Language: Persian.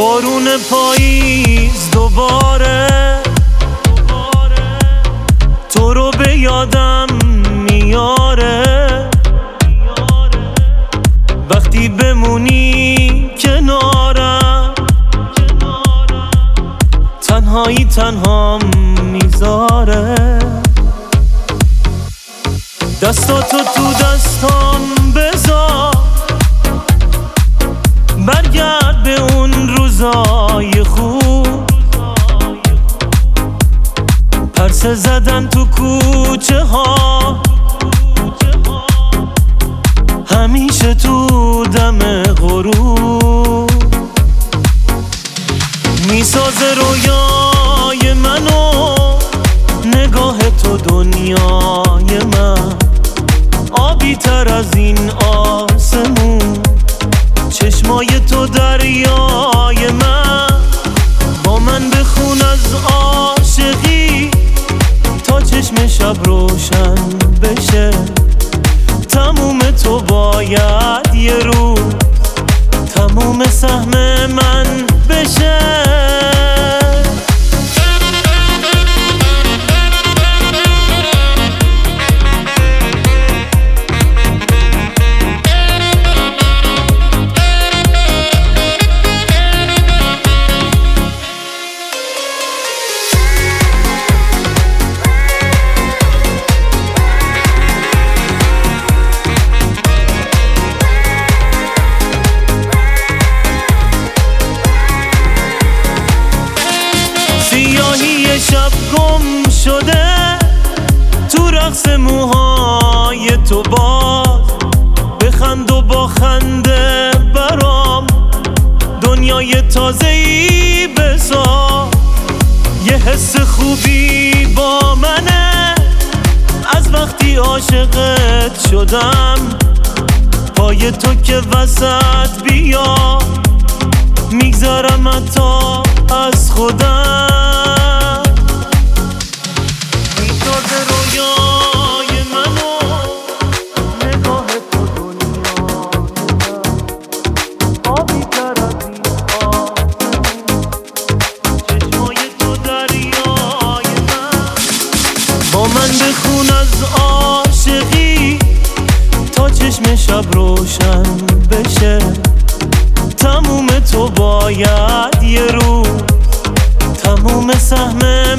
بارون پاییز دوباره تو رو به یادم میاره، وقتی بمونی کنارم تنهایی تنهام میذاره. دستاتو تو دستام بذار، برگرد به اون روزای خوب، پرسه زدن تو کوچه ها، همیشه تو دم غروب میسازه رویای منو، نگاه تو دنیای من، آبی تر از این آسمون، چشمای تو دریای من. با من بخون از عاشقی تا چشم شب روشن بشه، تموم تو باید یه روز تموم سهم من بشه. سیاهی شب گم شده تو رقص موهای تو، باز بخند و با خنده برام دنیای تازه‌ای بساز. یه حس خوبی با منه از وقتی عاشقت شدم، پای تو که وسط بیا میگذرم حتی از خودم. میسازه رویای منو، نگاه تو دنیای من، آبی تر از این آسمون، چشمای تو دریای من. با من بخون از عاشقی تا چشم شب روشن بشه، تموم تو باید یه روز تموم سهم